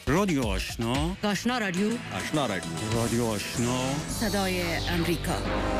رادیو آشنا، آشنا رادیو، آشنا رادیو، رادیو آشنا، صدای امریکا.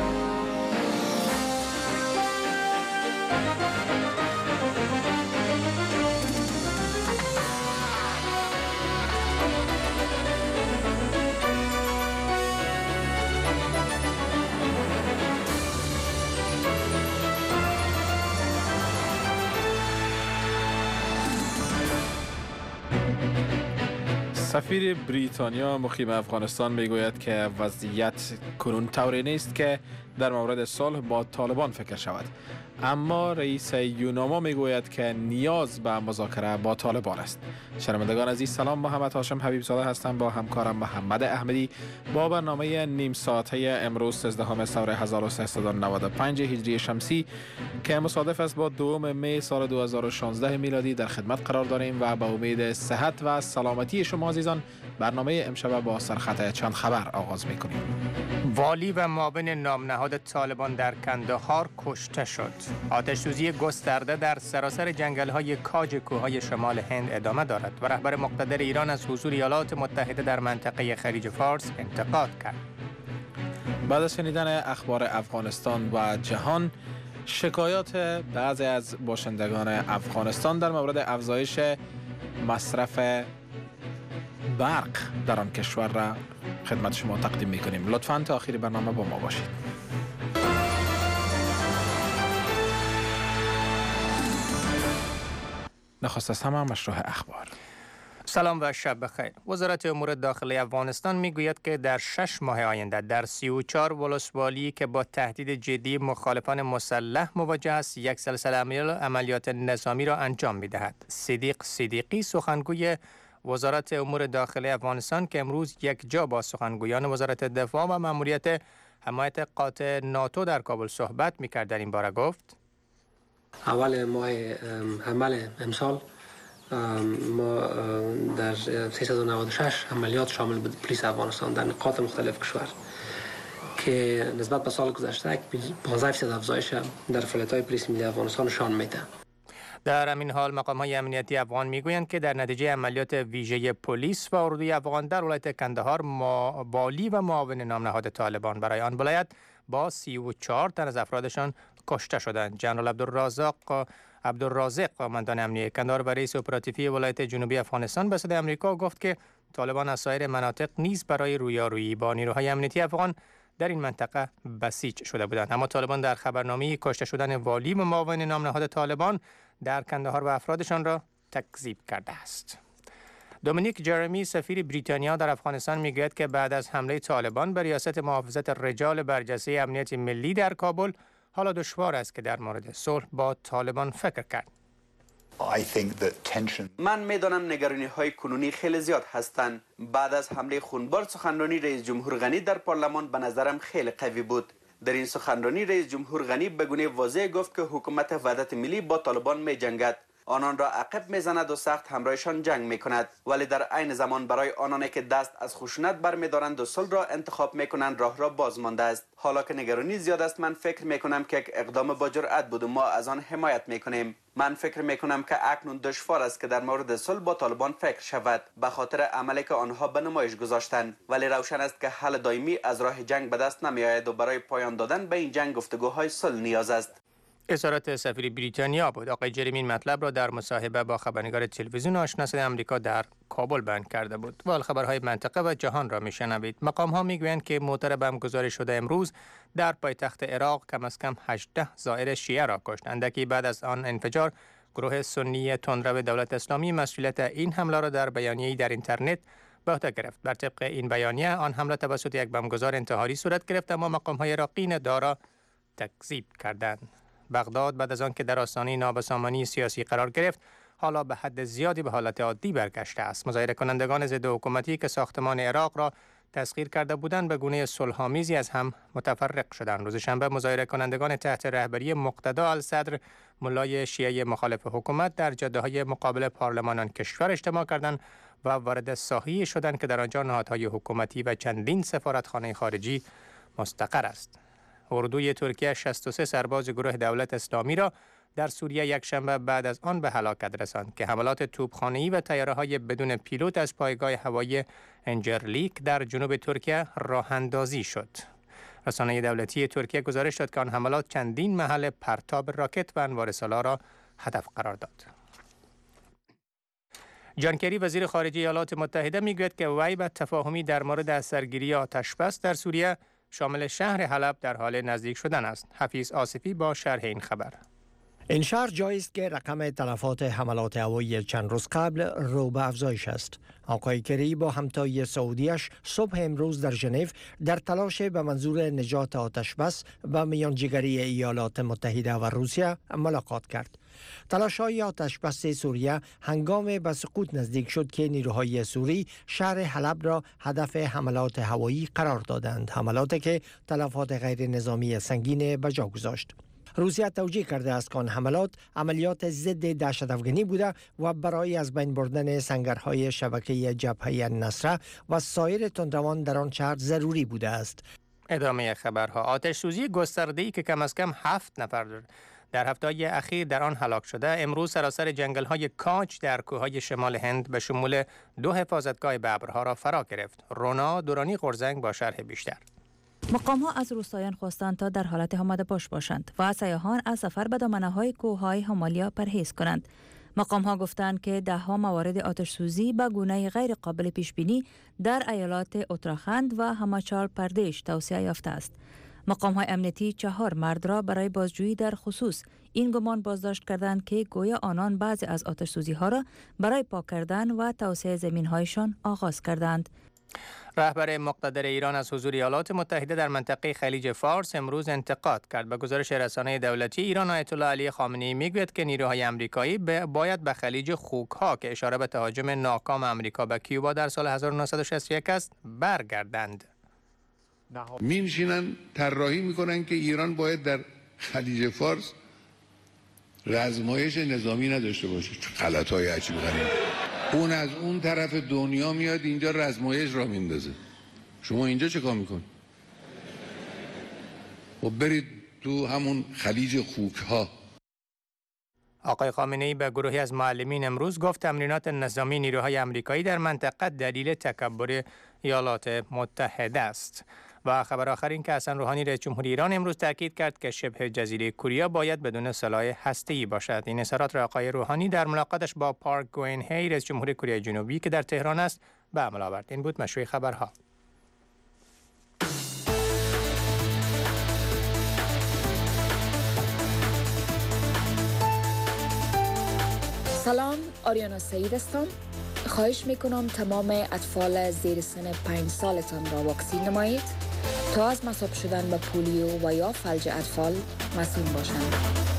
سفیر بریتانیا مقیم افغانستان میگوید که وضعیت کنون طوری نیست که در مورد صلح با طالبان فکر شود، اما رئیس یوناما میگوید که نیاز به مذاکره با طالبان است. شنوندگان عزیز سلام، محمد هاشم حبیب زاده هستم با همکارم محمد احمدی با برنامه نیم ساعته امروز 13 سور 1395 هجری شمسی که مصادف است با 2 می سال 2016 میلادی در خدمت قرار داریم و با امید صحت و سلامتی شما عزیزان برنامه امشب با سرخط چند خبر آغاز میکنیم. والی و معاون نام نهاد طالبان در کندهار کشته شد. آتش‌سوزی گسترده در سراسر جنگل‌های کاج کوههای شمال هند ادامه دارد و رهبر مقتدر ایران از حضور ایالات متحده در منطقه خلیج فارس انتقاد کرد. بعد از شنیدن اخبار افغانستان و جهان، شکایات بعضی از باشندگان افغانستان در مورد افزایش مصرف برق در آن کشور را خدمت شما تقدیم می‌کنیم. لطفاً تا آخر برنامه با ما باشید. نخست از همه مشروع اخبار. سلام و شب بخیر. وزارت امور داخلی افغانستان میگوید که در 6 ماه آینده در 34 ولسوالی که با تهدید جدی مخالفان مسلح مواجه است، یک سلسله عملیات نظامی را انجام می‌دهد. صدیق صدیقی سخنگوی وزارت امور داخلی افغانستان که امروز یک جا با سخنگویان وزارت دفاع و ماموریت حمایت قاطع ناتو در کابل صحبت می‌کرد در این باره گفت: اول ماه حمل امسال ما در 396 عملیات شامل بود پلیس افغانستان در نقاط مختلف کشور که نسبت به سال گذشته 15% افزایش در فعالیت‌های پلیس ملی افغانستان نشان میده. در همین حال مقام‌های امنیتی افغان میگویند که در نتیجه عملیات ویژه پلیس و اردوی افغان در ولایت کندهار والی و معاون نام نهاد طالبان برای آن ولایت با 34 تن از افرادشان کشته شدند. جنرال عبدالرازق قماندان امنیتی کندهار و رئیس اپراتیفی ولایت جنوبی افغانستان به صدای آمریکا گفت که طالبان از سایر مناطق نیز برای رویارویی با نیروهای امنیتی افغان در این منطقه بسیج شده بودند، اما طالبان در خبرنامه کشته شدن والی و معاون نام نهاد طالبان در کندهار و افرادشان را تکذیب کرده است. دومینیک جرمی سفیر بریتانیا در افغانستان میگوید که بعد از حمله طالبان به ریاست محافظت رجال برجسته امنیت ملی در کابل، حالا دشوار است که در مورد صلح با طالبان فکر کرد. من میدانم نگرانی های کنونی خیلی زیاد هستند. بعد از حمله خونبار سخنرانی رئیس جمهور غنی در پارلمان به نظرم خیلی قوی بود. در این سخنرانی رئیس جمهور غنی به گونه واضح گفت که حکومت وحدت ملی با طالبان می جنگد، آنان را عقب میزند و سخت همراهشان جنگ میکند، ولی در عین زمان برای آنانی که دست از خشونت برمیدارند و صلح را انتخاب میکنند راه را باز مانده است. حالا که نگرانی زیاد است، من فکر میکنم که یک اقدام با جرأت بود و ما از آن حمایت میکنیم. من فکر میکنم که اکنون دشوار است که در مورد صلح با طالبان فکر شود به خاطر عملی که آنها به نمایش گذاشتند، ولی روشن است که حل دائمی از راه جنگ به دست نمیآید و برای پایان دادن به این جنگ گفتگوهای صلح نیاز است. اظهارات سفیر بریتانیا بود. آقای جرمی این مطلب را در مصاحبه با خبرنگار تلویزیون آشنا صدای آمریکا در کابل بیان کرده بود. و خبرهای منطقه و جهان را میشنوید. مقام‌ها میگویند که موتر بم گذاری شده امروز در پایتخت عراق کم از کم 18 زائر شیعه را کشت. اندکی بعد از آن انفجار، گروه سنی تندرو دولت اسلامی مسئولیت این حمله را در بیانیه‌ای در اینترنت به عهده گرفت. بر طبق این بیانیه، آن حمله توسط یک بمبگذار انتحاری صورت گرفت، اما مقام‌های عراقی ادعا تکذیب کردند. بغداد بعد از آن که در آستانه نابسامانی سیاسی قرار گرفت، حالا به حد زیادی به حالت عادی برگشته است. مظاهره کنندگان ضد حکومتی که ساختمان عراق را تسخیر کرده بودند به گونه صلح‌آمیزی از هم متفرق شدند. روز شنبه مظاهره کنندگان تحت رهبری مقتدا الصدر، ملای شیعه مخالف حکومت، در جاده‌های مقابل پارلمان آن کشور اجتماع کردند و وارد ساحه‌ای شدند که در آنجا نهادهای حکومتی و چندین سفارتخانه خارجی مستقر است. اردوی ترکیه 63 سرباز گروه دولت اسلامی را در سوریه یک شنبه بعد از آن به هلاکت رساند که حملات توپخانه‌ای و طیاره‌های بدون پیلوت از پایگاه هوایی انجرلیک در جنوب ترکیه راه اندازی شد. رسانه دولتی ترکیه گزارش داد که آن حملات چندین محل پرتاب راکت و انوار سلاح را هدف قرار داد. جان کری وزیر خارجه ایالات متحده میگوید که وی به تفاهمی در مورد از سرگیری آتشبس در سوریه شامل شهر حلب در حال نزدیک شدن است. حفیظ آصفی با شرح این خبر. این شهر جایی است که رقم تلفات حملات هوایی چند روز قبل رو به افزایش است. آقای کری با همتای سعودیش صبح امروز در ژنو در تلاش به منظور نجات آتشبس و میانجیگری ایالات متحده و روسیه ملاقات کرد. تلاش‌های آتشبس سوریه هنگام به سقوط نزدیک شد که نیروهای سوری شهر حلب را هدف حملات هوایی قرار دادند، حملاتی که تلفات غیر نظامی سنگین به جا گذاشت. روسیه توجیه کرده است که آن حملات عملیات ضد دهشت‌افکنی بوده و برای از بین بردن سنگرهای شبکه جبهه نصره و سایر تندروان در آن شهر ضروری بوده است. ادامه خبرها. آتش سوزی گسترده‌ای که کم از کم 7 نفر در هفته‌های اخیر در آن هلاک شده، امروز سراسر جنگل‌های کاج در کوههای شمال هند به شمول 2 حفاظتگاه ببرها را فرا گرفت. رونا دورانی قرزنگ با شرح بیشتر. مقام‌ها از روستایان خواستند تا در حالت آماده باش باشند و سیاحان از سفر به دامنه‌های کوههای همالیا پرهیز کنند. مقام‌ها گفتند که 10 موارد آتش سوزی به گونه غیر قابل پیش بینی در ایالات اتراخند و هماچال پردیش توسعه یافته است. مقام‌های امنیتی 4 مرد را برای بازجویی در خصوص این گمان بازداشت کردند که گویا آنان بعضی از آتش سوزی‌ها را برای پاک کردن و توسعه زمین‌هایشان آغاز کردند. رهبر مقتدر ایران از حضور ایالات متحده در منطقه خلیج فارس امروز انتقاد کرد. به گزارش رسانه دولتی ایران، آیت الله علی خامنه‌ای میگوید که نیروهای آمریکایی باید به خلیج خوک‌ها که اشاره به تهاجم ناکام آمریکا به کیوبا در سال 1961 است برگردند. می‌نشینن طراحی میکنن که ایران باید در خلیج فارس رزمایش نظامی نداشته باشه. غلط‌های عجیب غریب. اون از اون طرف دنیا میاد اینجا رزمایش را میندازه. شما اینجا چه کار میکن؟ و برید تو همون خلیج خوک‌ها. آقای خامنه‌ای به گروهی از معلمین امروز گفت تمرینات نظامی نیروهای آمریکایی در منطقه دلیل تکبر ایالات متحده است. و خبر آخر این که حسن روحانی رئیس جمهوری ایران امروز تاکید کرد که شبه جزیره کوریا باید بدون سلاح هسته‌ای باشد. این اظهارات را آقای روحانی در ملاقاتش با پارک گوین هی رئیس جمهوری کره جنوبی که در تهران است به عمل آورد. این بود مشروع خبرها. سلام، آریانا سعید هستم. خواهش میکنم تمام اطفال زیر سن 5 سالتان را واکسین نمایید تا از مصاب شدن به پولیو و یا فلج اطفال مسئول باشند.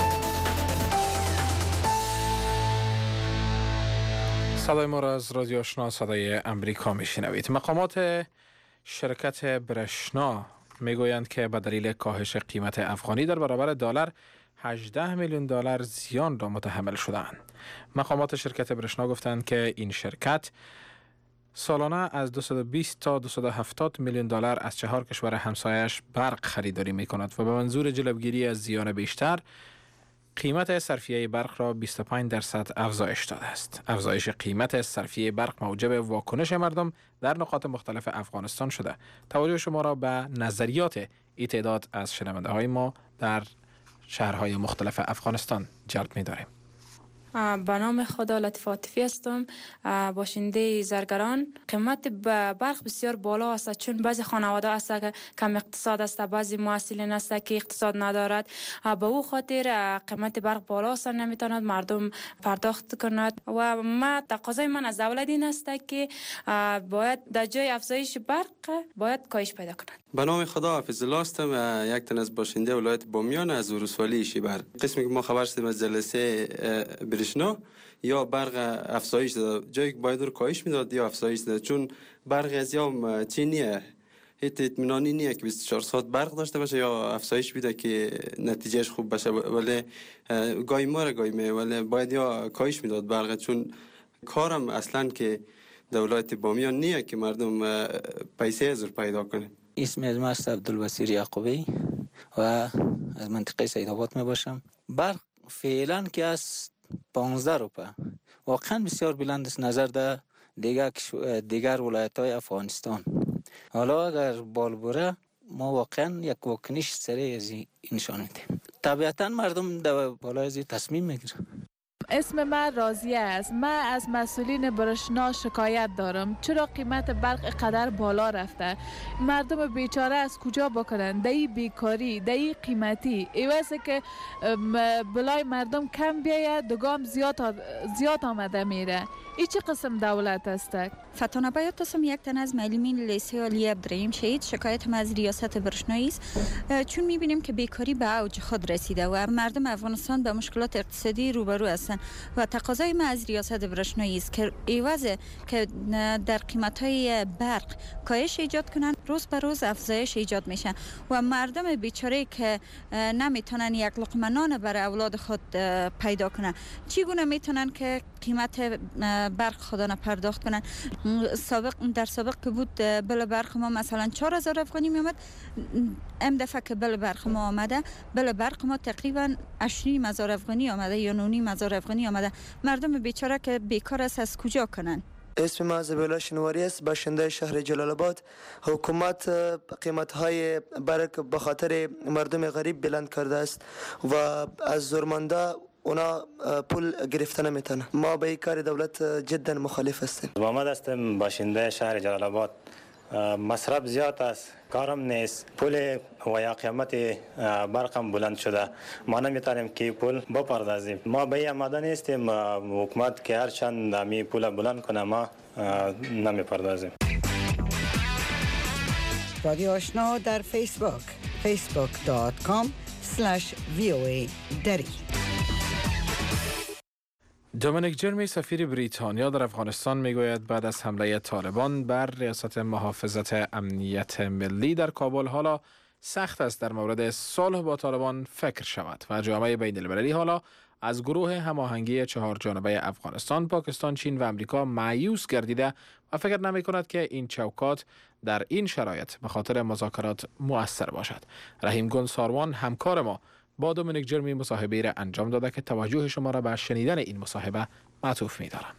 صدای ما را از رادیو آشنا صدای امریکا میشنوید. مقامات شرکت برشنا میگویند که به دلیل کاهش قیمت افغانی در برابر دلار 18 میلیون دلار زیان را متحمل شدند. مقامات شرکت برشنا گفتند که این شرکت سالانه از 220 تا 270 میلیون دلار از 4 کشور همسایش برق خریداری می کند و به منظور جلوگیری از زیان بیشتر قیمت صرفیه برق را 25% افزایش داده است. افزایش قیمت صرفیه برق موجب واکنش مردم در نقاط مختلف افغانستان شده. توجه شما را به نظریات این تعداد از شنونده های ما در شهرهای مختلف افغانستان جلب می داریم. به نام خدا لطیف عاطفی هستم، باشنده زرگران. قیمت برق بسیار بالا است، چون بعضی خانواده است که کم اقتصاد است، بعضی محصلین است که اقتصاد ندارد. به او خاطر قیمت برق بالا است، نمیتواند مردم پرداخت کند و ما تقاضای من از دولت این است که باید در جای افزایش برق باید کاهش پیدا کند. به نام خدا حافظ الله هستم، یک تن از باشنده ولایت بامیان از ولسوالی شیبر. قسمی که ما خبر شدیم از جلسه برشنا یا برق افزایش داده، جایی که باید رو کاهش میداد یا افزایش داده، چون برق از یا چینیه هیچ اطمینانی نیه که 24 ساعت برق داشته باشه یا افزایش بیده که نتیجهش خوب باشه، ولی گاهی ما را گاهی می، ولی باید یا کاهش میداد برق، چون کارم اصلا که دولت بامیان نیه که مردم پیسه ازر پیدا کنه. اسم از ما است عبدالبصیر یعقوبی و از منطقه سیدآباد می باشم. برق فعلا که از 15 روپه واقعا بسیار بلند است نظر در دیگر ولایت‌های افغانستان. حالا اگر بال بره ما واقعا یک واکنش سریع از این نشان میدیم. طبیعتا مردم در بالای از تصمیم میگیرن. اسم من راضیه است. من از مسئولین برشنا شکایت دارم. چرا قیمت برق قدر بالا رفته؟ مردم بیچاره از کجا بکنن؟ دایی بیکاری، دایی قیمتی. ایوازه که بلای مردم کم بیاید دگام زیاد آمده میره. ای چه قسم دولت است؟ فتانه بیات هستم یک تن از معلمین لیسه علی عبدالرحیم شهید. شکایت ما از ریاست برشنایی است چون میبینیم که بیکاری به اوج خود رسیده و مردم افغانستان به مشکلات اقتصادی روبرو هستند و تقاضای ما از ریاست برشنایی است که ایوازه که در قیمت‌های برق کاهش ایجاد کنند روز به روز افزایش ایجاد میشه و مردم بیچاره که نمیتونن یک لقمه نان برای اولاد خود پیدا کنن چگونه میتونن که قیمت برق خودانه پرداخت کنن؟ در سابق که بود بل برق ما مثلا 4000 افغانی میومد، ام دفعه که بل برق ما آمده بل برق ما تقریبا 8000 افغانی آمده یا 9000 افغانی آمده. مردم بیچاره که بیکار است از کجا کنن؟ اسم ما زبیلا شنواری است، باشنده شهر جلال آباد. حکومت قیمت‌های برق به خاطر مردم غریب بلند کرده است و از زورمنده اونا پول گرفته نمیتونه. ما به این کار دولت جدا مخالف هستیم. محمد هستم، باشنده شهر جلال آباد. مصرف زیاد است، کارم نیست، پول و یا قیمت برقم بلند شده، ما نمیتونیم که پول بپردازیم. ما به این آماده نیستیم حکومت که هر چند می پول بلند کنه ما نمیپردازیم. رادیو آشنا در فیسبوک facebook.com/VOA دری. دومینیک جرمی سفیر بریتانیا در افغانستان میگوید بعد از حمله طالبان بر ریاست محافظت امنیت ملی در کابل حالا سخت است در مورد صلح با طالبان فکر شود و جامعه بین المللی حالا از گروه هماهنگی 4 جانبه افغانستان، پاکستان، چین و امریکا مایوس گردیده و فکر نمی کند که این چوکات در این شرایط به خاطر مذاکرات مؤثر باشد. رحیم گل ساروان همکار ما با دومینیک جرمی مصاحبه را انجام داده که توجه شما را به شنیدن این مصاحبه معطوف می‌دارم.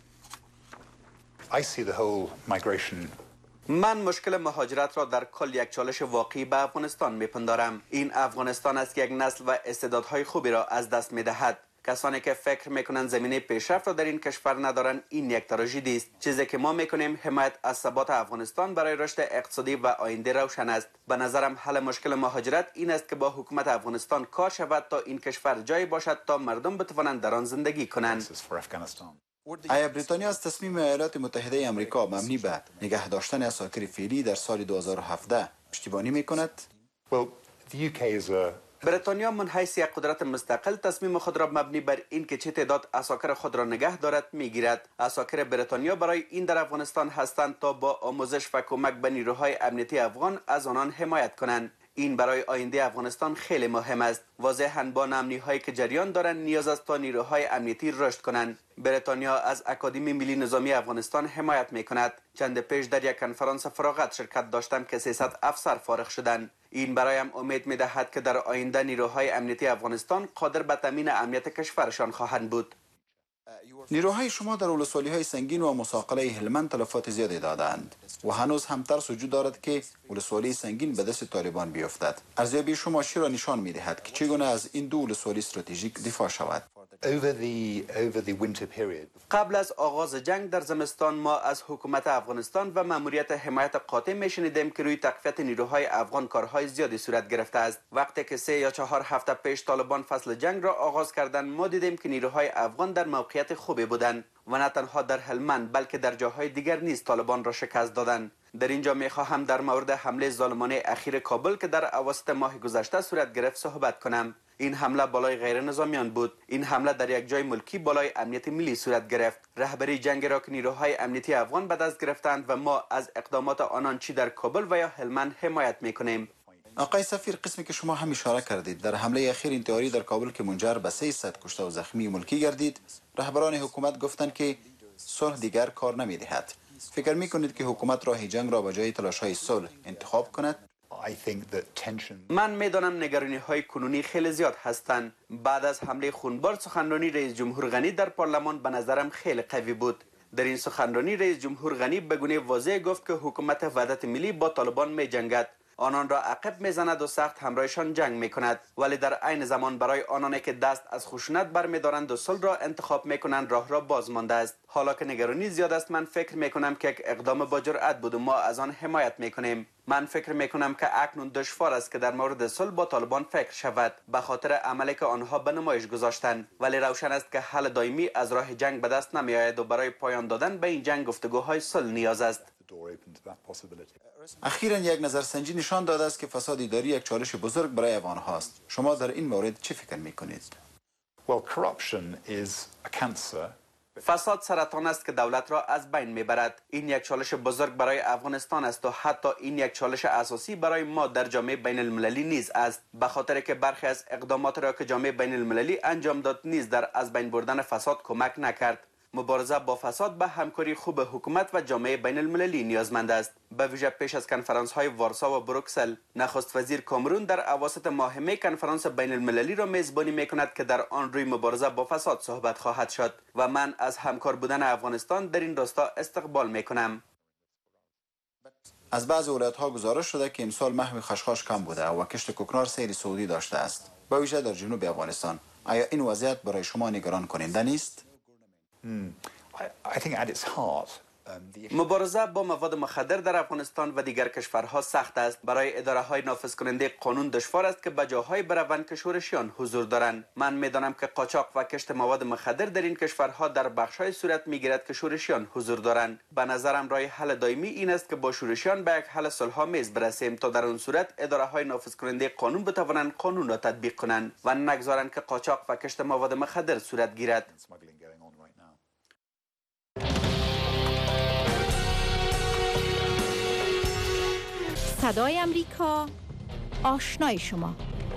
من مشکل مهاجرت را در کل یک چالش واقعی به افغانستان میپندارم. این افغانستان است که یک نسل و استعدادهای خوبی را از دست میدهد. کسانی که فکر میکنند زمینه پیشرفت را در این کشور ندارند این یک تراژدی است. چیزی که ما میکنیم حمایت از ثبات افغانستان برای رشد اقتصادی و آینده روشن است. به نظرم حل مشکل مهاجرت این است که با حکومت افغانستان کار شود تا این کشور جایی باشد تا مردم بتوانند در آن زندگی کنند. آیا بریتانیا از تصمیم ایالات متحده آمریکا مبنی به نگه داشتن اساکر فعلی در سال 2017 پشتیبانی میکند؟ بریتانیا من حیث یک قدرت مستقل تصمیم خود را مبنی بر این که چه تعداد اساکر خود را نگه دارد میگیرد. اساکر بریتانیا برای این در افغانستان هستند تا با آموزش و کمک به نیروهای امنیتی افغان از آنان حمایت کنند. این برای آینده افغانستان خیلی مهم است. واضحاً با ناامنی‌هایی که جریان دارند نیاز است تا نیروهای امنیتی رشد کنند. بریتانیا از اکادمی ملی نظامی افغانستان حمایت می‌کند. چند پیش در یک کنفرانس فراغت شرکت داشتم که 300 افسر فارغ شدند. این برایم امید می‌دهد که در آینده نیروهای امنیتی افغانستان قادر به تامین امنیت کشورشان خواهند بود. نیروهای شما در ولسوالی‌های سنگین و مساقله هلمند تلفات زیادی دادند و هنوز هم ترس وجود دارد که ولسوالی سنگین به دست طالبان بیفتد. ارزیابی شما چی را نشان می‌دهد که چگونه از این دو ولسوالی استراتژیک دفاع شود؟ قبل از آغاز جنگ در زمستان ما از حکومت افغانستان و ماموریت حمایت قاطع میشنیدیم که روی تقویت نیروهای افغان کارهای زیادی صورت گرفته است. وقتی که 3 یا 4 هفته پیش طالبان فصل جنگ را آغاز کردند ما دیدیم که نیروهای افغان در موقعیت خوبی بودند و نه تنها در هلمند بلکه در جاهای دیگر نیز طالبان را شکست دادند. در اینجا میخواهم در مورد حمله ظالمانه اخیر کابل که در اواسط ماه گذشته صورت گرفت صحبت کنم. این حمله بالای غیر نظامیان بود. این حمله در یک جای ملکی بالای امنیت ملی صورت گرفت. رهبری جنگ را که نیروهای امنیتی افغان به دست گرفتند و ما از اقدامات آنان چی در کابل و یا هلمند حمایت میکنیم. آقای سفیر، قسمی که شما هم اشاره کردید در حمله اخیر انتحاری در کابل که منجر به 300 کشته و زخمی ملکی گردید، رهبران حکومت گفتند که صلح دیگر کار نمیدهد. فکر میکنید که حکومت راه جنگ را به جای تلاش‌های صلح انتخاب کند؟ من میدانم نگرانی های کنونی خیلی زیاد هستند. بعد از حمله خونبار سخنرانی رئیس جمهور غنی در پارلمان به نظرم خیلی قوی بود. در این سخنرانی رئیس جمهور غنی به گونه واضح گفت که حکومت وحدت ملی با طالبان می جنگد، آنان را عقب میزند و سخت همراهشان جنگ میکند، ولی در عین زمان برای آنانی که دست از خشونت برمیدارند و صلح را انتخاب میکنند راه را باز مانده است. حالا که نگرانی زیاد است، من فکر میکنم که یک اقدام با جرأت بود و ما از آن حمایت میکنیم. من فکر میکنم که اکنون دشوار است که در مورد صلح با طالبان فکر شود به خاطر عملی که آنها به نمایش گذاشتند، ولی روشن است که حل دائمی از راه جنگ به دست نمیآید و برای پایان دادن به این جنگ گفتگوهای صلح نیاز است. اخیراً یک نظرسنجی نشان داده است که فساد اداری یک چالش بزرگ برای افغان هاست. شما در این مورد چه فکر میکنید؟ فساد سرطان است که دولت را از بین میبرد. این یک چالش بزرگ برای افغانستان است و حتی این یک چالش اساسی برای ما در جامعه بین المللی نیز است، به خاطر که برخی از اقدامات را که جامعه بین المللی انجام داد نیز در از بین بردن فساد کمک نکرد. مبارزه با فساد به همکاری خوب حکومت و جامعه بین المللی نیازمند است. به ویژه پیش از کنفرانس های وارسا و بروکسل، نخست وزیر کامرون در اواسط ماه می کنفرانس بین المللی را میزبانی می کند که در آن روی مبارزه با فساد صحبت خواهد شد و من از همکار بودن افغانستان در این راستا استقبال می کنم. از بعضی ولایت ها گزارش شده که امسال محو خشخاش کم بوده و کشت کوکنار سیر سعودی داشته است، به ویژه در جنوب افغانستان. آیا این وضعیت برای شما نگران کننده نیست؟ مبارزه با مواد مخدر در افغانستان و دیگر کشورها سخت است. برای اداره های نافذ کننده قانون دشوار است که به جاهای بروند که شورشیان حضور دارند. من میدانم که قاچاق و کشت مواد مخدر در این کشورها در بخش‌های صورت میگیرد که شورشیان حضور دارند. به نظرم راه حل دائمی این است که با شورشیان به یک حل صلح‌آمیز برسیم تا در آن صورت اداره های نافذ کننده قانون بتوانند قانون را تطبیق کنند و نگذارند که قاچاق و کشت مواد مخدر صورت گیرد. صدای امریکا، آشنای شما.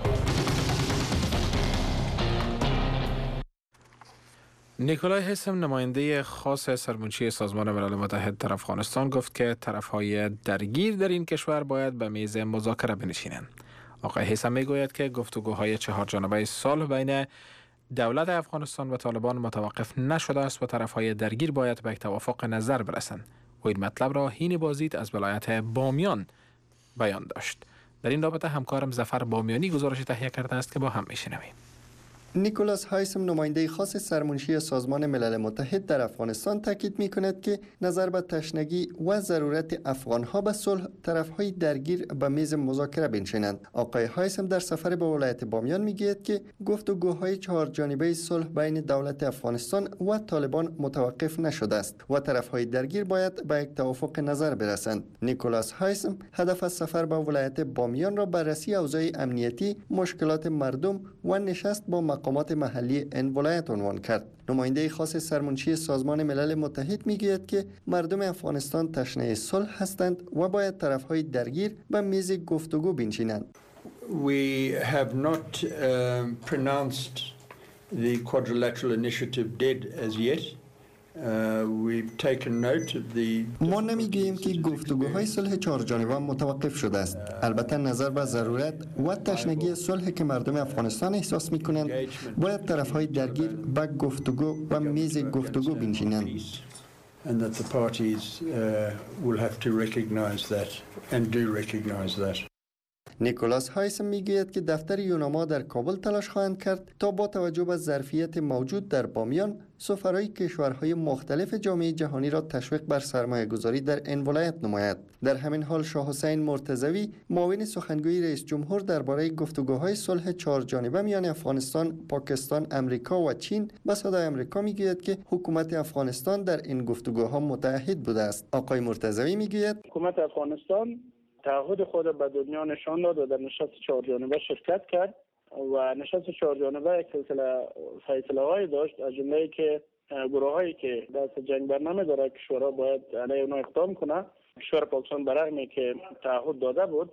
نیکولای هیسم، نماینده خاص سرمنشی سازمان ملل متحد در افغانستان، گفت که طرفهای درگیر در این کشور باید به میز مذاکره بنشینند. آقای هیسم میگوید که گفتگوهای 4 جانبه صلح بین دولت افغانستان و طالبان متوقف نشده است و طرفهای درگیر باید به توافق نظر برسند. و این مطلب را هین بازدید از ولایت بامیان بیان داشت. در این رابطه همکارم ظفر بامیانی گزارش تهیه کرده است که با هم میشنویم. نیکولاس هایسم، نماینده خاص سرمنشی سازمان ملل متحد در افغانستان، تاکید می‌کند که نظر به تشنگی و ضرورت افغان‌ها به صلح، طرف‌های درگیر به میز مذاکره بنشینند. آقای هایسم در سفر به ولایت بامیان می‌گوید که گفتگوهای 4 جانبه صلح بین دولت افغانستان و طالبان متوقف نشده است و طرف‌های درگیر باید به یک توافق نظر برسند. نیکولاس هایسم هدف از سفر به ولایت بامیان را بررسی اوضاع امنیتی، مشکلات مردم و نشست با مقامات محلی این ولایت عنوان کرد. نماینده خاص سرمنشی سازمان ملل متحد میگوید که مردم افغانستان تشنه صلح هستند و باید طرفهای درگیر به میز گفتگو بنشینند. We have not pronounced the quadrilateral initiative dead as yet. We've taken note of the... ما نمیگوییم که گفتگوهای صلح 4 جانبه متوقف شده است. البته نظر به ضرورت و تشنگی صلح که مردم افغانستان احساس میکنند، باید طرفهای درگیر به گفتگو و میز گفتگو بنشینند. And that the parties will have to recognize that and do recognize that. نیکولاس هایسم میگوید که دفتر یوناما در کابل تلاش خواهند کرد تا با توجه به ظرفیت موجود در بامیان، سفرای کشورهای مختلف جامعه جهانی را تشویق بر سرمایه گذاری در این ولایت نماید. در همین حال شاه حسین مرتضوی، معاون سخنگوی رئیس جمهور درباره گفتگوهای صلح 4 جانبه میان افغانستان، پاکستان، امریکا و چین به صدای امریکا میگوید که حکومت افغانستان در این گفتگوها متعهد بوده است. آقای مرتضوی میگوید حکومت افغانستان تعهد خود به دنیا نشان داد و در نشست 4 جانبه شرکت کرد و نشست 4 جانبه یک سلسله فیصله‌های داشت، از جمله که گروهایی که دست جنگ بر نمی‌داره کشورها باید علیه اونها اقدام کنه. کشور پاکستان برای که تعهد داده بود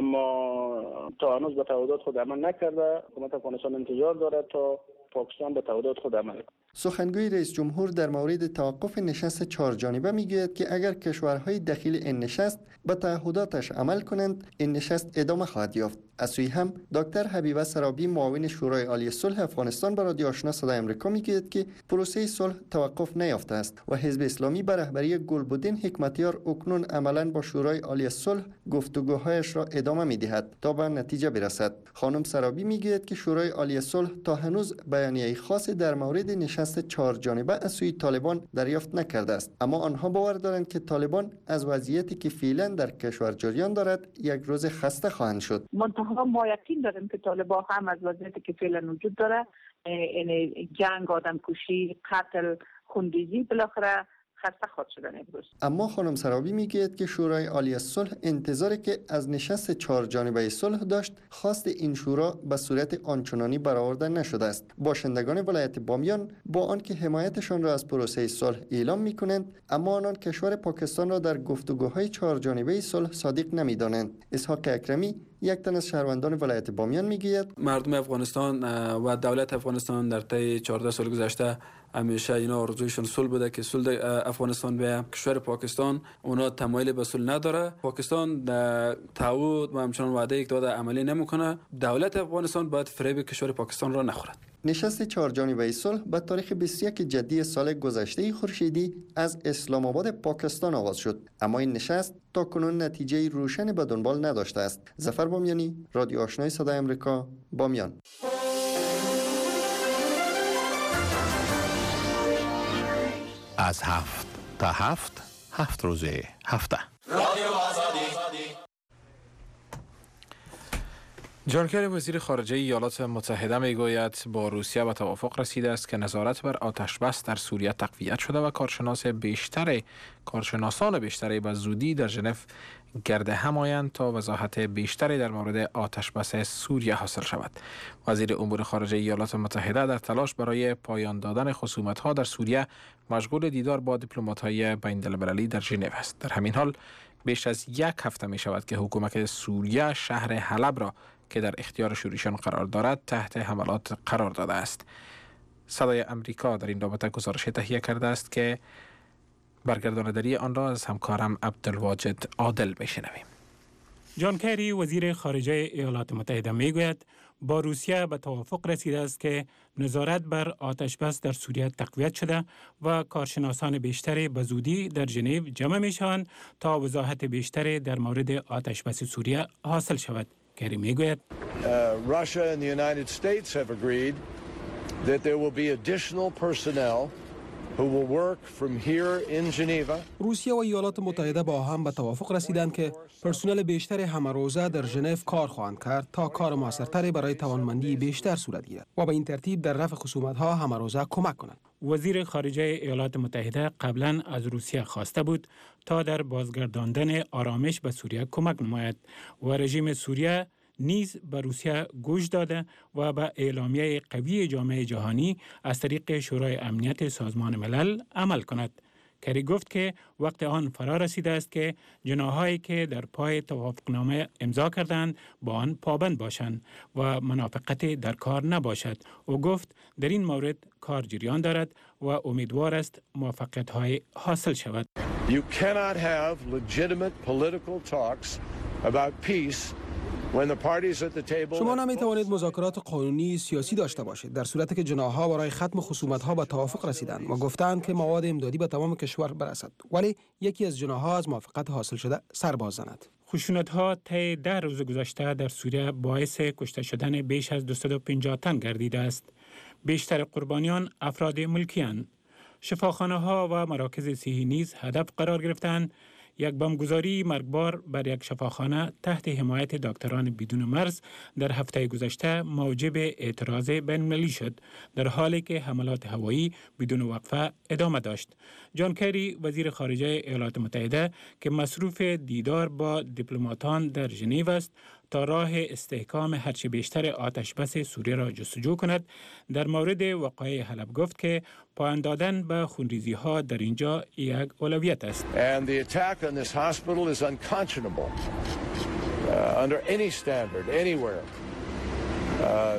اما تا هنوز به تعهدات خود عمل نکرده. حکومت افغانستان انتظار دارد تا پاکستان به تعهدات خود عمل کنه. سخنگوی رئیس جمهور در مورد توقف نشست چهارجانبه میگوید که اگر کشورهای دخیل این نشست به تعهداتش عمل کنند، این نشست ادامه خواهد یافت. از سوی هم دکتر حبیبه سرابی معاون شورای عالی صلح افغانستان به رادیو آشنا صدای آمریکا میگوید که پروسه صلح توقف نیافته است و حزب اسلامی به رهبری گلبدین حکمتیار اکنون عملاً با شورای عالی صلح گفتگوهایش را ادامه میدهد تا به نتیجه برسد. خانم سرابی میگوید که شورای عالی صلح تا هنوز بیانیه خاصی در مورد نشست چهارجانبه از سوی طالبان دریافت نکرده است، اما آنها باور دارند که طالبان از وضعیتی که فعلا در کشور جریان دارد یک روز خسته خواهند شد. ما یقین داریم که طالبان هم از وضعیتی که فعلا وجود داره، این جنگ، آدمکشی، قتل، خونریزی، بالاخره خسته خود شدن امروز. اما خانم سرابی میگوید که شورای عالی صلح انتظاری که از نشست چهارجانبه صلح داشت، خواست این شورا به صورت آنچنانی برآورده نشده است. باشندگان ولایت بامیان با آنکه حمایتشان را از پروسه صلح اعلام میکنند، اما آنان کشور پاکستان را در گفتگوهای چهارجانبه صلح صادق نمیدانند. اسحاق اکرمی یک تن از شهروندان ولایت بامیان میگوید مردم افغانستان و دولت افغانستان در طی 14 سال گذشته همیشه اینا آرزویشون صلح بوده که صلح افغانستان به کشور پاکستان، اونا تمایل به صلح نداره. پاکستان تعهد و همچنان وعده داده عملی نمیکنه. دولت افغانستان باید فریب کشور پاکستان را نخورد. نشست چهارجانبه صلح به تاریخ 21 جدی سال گذشته خورشیدی از اسلام آباد پاکستان آغاز شد، اما این نشست تا کنون نتیجه روشنی به دنبال نداشته است. ظفر بامیانی، رادیو آشنای صدای آمریکا، بامیان. از 7 تا 7 روز هفته. جان کری وزیر خارجه ایالات متحده میگوید با روسیه به توافق رسیده است که نظارت بر آتشبس در سوریه تقویت شده و کارشناسان بیشتری به زودی در ژنو گرد هم آیند تا وضاحت بیشتری در مورد آتشبس سوریه حاصل شود. وزیر امور خارجه ایالات متحده در تلاش برای پایان دادن خصومت‌ها در سوریه مشغول دیدار با دیپلمات‌های بین‌المللی در ژنو است. در همین حال بیش از یک هفته می شود که حکومت سوریه شهر حلب را که در اختیار شوریشان قرار دارد تحت حملات قرار داده است. صدای امریکا در این رابطه گزارش تهیه کرده است که برگرداندگی آن را از همکارم عبدالواجد عادل بشنویم. جان کری وزیر خارجه ایالات متحده میگوید با روسیه به توافق رسیده است که نظارت بر آتشبس در سوریه تقویت شده و کارشناسان بیشتری به زودی در ژنو جمع میشوند تا وضاحت بیشتری در مورد آتشبس سوریه حاصل شود. کری میگوید Russia and the United States have agreed that there will be additional personnel who will work from here in Geneva. روسیه و ایالات متحده با هم به توافق رسیدند که پرسنل بیشتر همروزه در ژنو کار خواهند کرد تا کار موثرتری برای توانمندی بیشتر صورت گیرد و به این ترتیب در رفع خصومت‌ها همروزه کمک کنند. وزیر خارجه ایالات متحده قبلا از روسیه خواسته بود تا در بازگرداندن آرامش به سوریه کمک نماید و رژیم سوریه نیز به روسیه گوش داده و به اعلامیه قوی جامعه جهانی از طریق شورای امنیت سازمان ملل عمل کند. کری گفت که وقت آن فرا رسیده است که جناحایی که در پای توافقنامه امضا کردند با آن پابند باشند و منافقتی در کار نباشد. او گفت در این مورد کار جریان دارد و امیدوار است موفقیت‌های حاصل شود. You cannot have legitimate political talks about peace شما نمی توانید مذاکرات قانونی سیاسی داشته باشید در صورتی که جناح‌ها برای ختم خصومت‌ها به توافق رسیدند و گفتند که مواد امدادی به تمام کشور برسد، ولی یکی از جناح‌ها از موافقت حاصل شده سر باز زند. خشونت‌ها طی 10 روز گذشته در سوریه باعث کشته شدن بیش از 250 تن گردیده است. بیشتر قربانیان افراد ملکی‌اند. شفاخانه‌ها و مراکز صحی نیز هدف قرار گرفتند. یک بمبگذاری مرگبار بر یک شفاخانه تحت حمایت دکتران بدون مرز در هفته گذشته موجب اعتراض بین‌المللی شد، در حالی که حملات هوایی بدون وقفه ادامه داشت. جان کری وزیر خارجه ایالات متحده که مصروف دیدار با دیپلماتان در ژنو است تا راه استحکام هرچه بیشتر آتشبس سوریه را جستجو کند، در مورد وقایع حلب گفت که پایان دادن به خونریزی‌ها در اینجا یک اولویت است. And the attack on this hospital is unconscionable under any standard anywhere.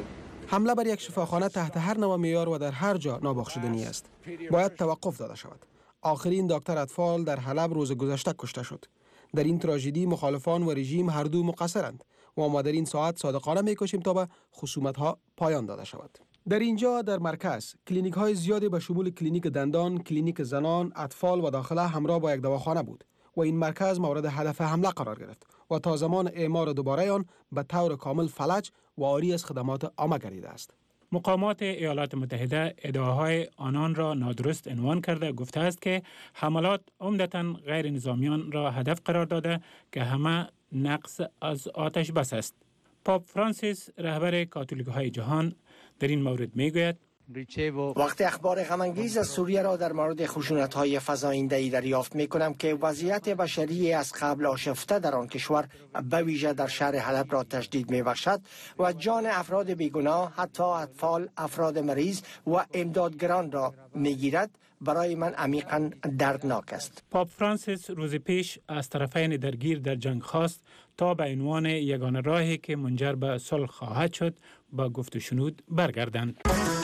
حمله بر یک شفاخانه تحت هر نوع معیار و در هر جا نابخشودنی است. باید توقف داده شود. آخرین دکتر اطفال در حلب روز گذشته کشته شد. در این تراژدی مخالفان و رژیم هر دو مقصرند و ما در این ساعت صادقانه می‌کوشیم تا به خصومت‌ها پایان داده شود. در اینجا در مرکز کلینیک‌های زیادی به شمول کلینیک دندان، کلینیک زنان، اطفال و داخله همراه با یک دواخانه بود و این مرکز مورد هدف حمله قرار گرفت و تا زمان اعمار دوباره آن به طور کامل فلج و عاری از خدمات عامه گردیده است. مقامات ایالات متحده ادعاهای آنان را نادرست عنوان کرده گفته است که حملات عمدتاً غیر نظامیان را هدف قرار داده که همه نقص از آتش بس است. پاپ فرانسیس رهبر کاتولیک‌های جهان در این مورد میگوید وقتی اخبار غم‌انگیز از سوریه را در مورد خشونت‌های فزاینده‌ای دریافت می‌کنم که وضعیت بشری از قبل آشفته در آن کشور به ویژه در شهر حلب را تشدید می‌بخشد و جان افراد بیگناه، حتی اطفال، افراد مریض و امدادگران را می‌گیرد، برای من عمیقاً دردناک است. پاپ فرانسیس روز پیش از طرفین درگیر در جنگ خواست تا به عنوان یگانه راهی که منجر به صلح خواهد شد با گفت و شنود برگردند.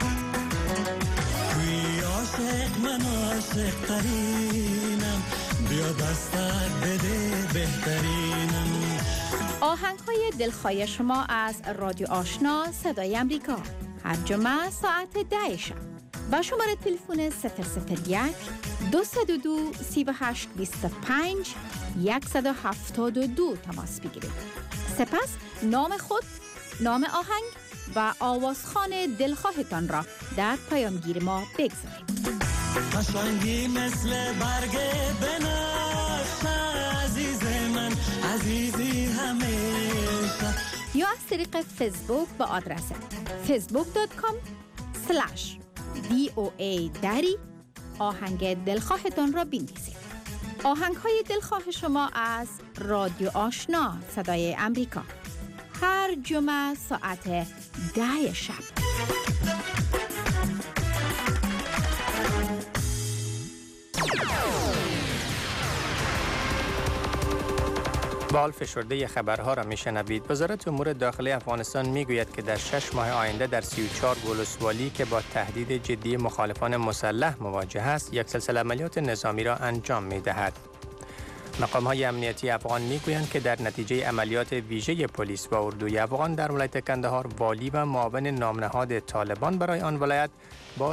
من عاشق ترینم، بیا دستت بده بهترینم. آهنگ‌های دلخواه شما از رادیو آشنا صدای امریکا هر جمعه ساعت 10 شب با شماره تلفن 001 222 3825 172 تماس بگیرید. سپس نام خود، نام آهنگ و آوازخوان دلخواهتان را در پیامگیر ما بگذارید. قشنگی مثل برگ بنفش، عزیز من، عزیزی همیشه. یا از طریق فیسبوک با آدرس facebook.com/VOA دری آهنگ دلخواهتان را بنویسید. آهنگ‌های دلخواه شما از رادیو آشنا صدای امریکا هر جمعه ساعت 10 شب. با حال فشرده خبرها را میشنوید. وزارت امور داخلی افغانستان میگوید که در 6 ماه آینده در 34 ولسوالی که با تهدید جدی مخالفان مسلح مواجه است، یک سلسله عملیات نظامی را انجام میدهد. مقام‌های امنیتی افغان میگویند که در نتیجه عملیات ویژه پلیس و اردوی افغان در ولایت کندهار، والی و معاون نامنهاد طالبان برای آن ولایت با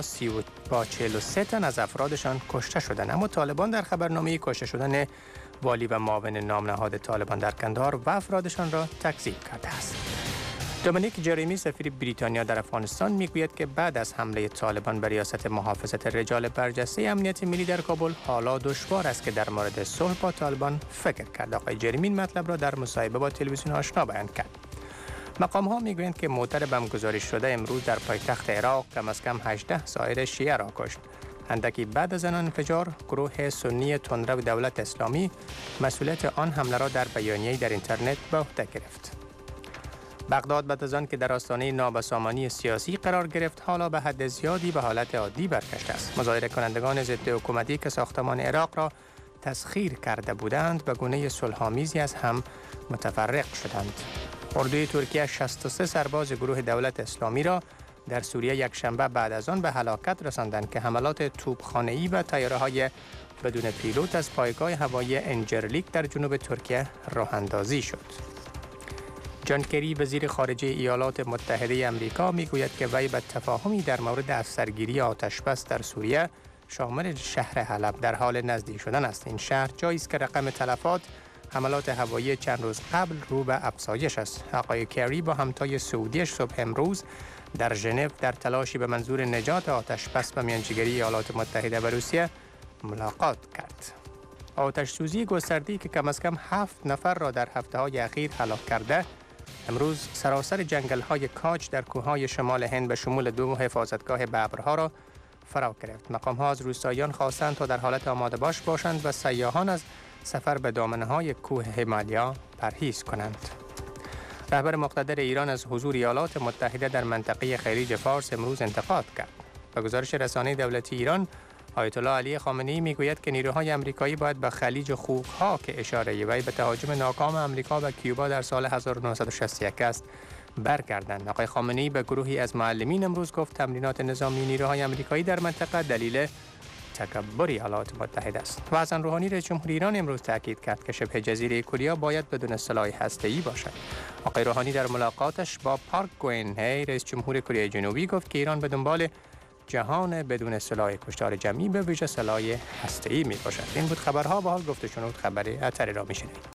43 تن از افرادشان کشته شدند. اما طالبان در خبرنامه کشته شدن والی و معاون نامنهاد طالبان در کندهار و افرادشان را تکذیب کرده است. دومینیک جریمی سفیر بریتانیا در افغانستان میگوید که بعد از حمله طالبان بر ریاست محافظت رجال برجسته امنیت ملی در کابل، حالا دشوار است که در مورد صلح با طالبان فکر کرد. آقای جریمی این مطلب را در مصاحبه با تلویزیون آشنا بیان کرد. مقام ها میگویند که موتر بم گذاری شده امروز در پایتخت عراق کم از کم 18 سایر شیعه را کشت. اندکی بعد از آن انفجار، گروه سنی تندرو دولت اسلامی مسئولیت آن حمله را در بیانیه‌ای در اینترنت به عهده گرفت. بغداد بعد از آن که در آستانه نابسامانی سیاسی قرار گرفت، حالا به حد زیادی به حالت عادی برگشته است. مظاهره کنندگان ضد حکومتی که ساختمان عراق را تسخیر کرده بودند، به گونه صلح‌آمیزی از هم متفرق شدند. اردوی ترکیه 63 سرباز گروه دولت اسلامی را در سوریه یک شنبه بعد از آن به هلاکت رساندند که حملات توپخانه‌ای و طیاره‌های بدون پیلوت از پایگاه هوایی انجرلیک در جنوب ترکیه راه اندازی شد. جان کری وزیر خارجه ایالات متحده آمریکا میگوید که وی به تفاهمی در مورد افسرگیری آتشبس در سوریه شامل شهر حلب در حال نزدیک شدن است. این شهر جایی است که رقم تلفات حملات هوایی چند روز قبل رو به افزایش است. آقای کری با همتای سعودیش صبح امروز در ژنو در تلاشی به منظور نجات آتشبس و میانجیگری ایالات متحده و روسیه ملاقات کرد. آتش سوزی گسترده‌ای که کم از کم 7 نفر را در هفته‌های اخیر هلاک کرده، امروز سراسر جنگل‌های کاج در کوههای شمال هند به شمول 2 حفاظتگاه ببرها را فرا گرفت. مقام‌ها از روستاییان خواستند تا در حالت آماده باش باشند و سیاحان از سفر به دامنه‌های کوه همالیا پرهیز کنند. رهبر مقتدر ایران از حضور ایالات متحده در منطقه خلیج فارس امروز انتقاد کرد. به گزارش رسانه دولتی ایران، آیت الله علی خامنه‌ای میگوید که نیروهای آمریکایی باید به خلیج خوک‌ها که اشاره وی به تهاجم ناکام آمریکا و کیوبا در سال 1961 است برگردند. آقای خامنه‌ای به گروهی از معلمین امروز گفت تمرینات نظامی نیروهای آمریکایی در منطقه دلیل تکبر ایالات متحده است. و حسن روحانی رئیس جمهور ایران امروز تاکید کرد که شبه جزیره کوریا باید بدون سلاح هسته‌ای باشد. آقای روحانی در ملاقاتش با پارک گوئن هی رئیس جمهور کره جنوبی گفت که ایران به دنبال جهان بدون سلاح کشتار جمعی به ویژه سلاح هسته‌ای میباشد. این بود خبرها. با حال گفته شنود خبر اتری را میشنید.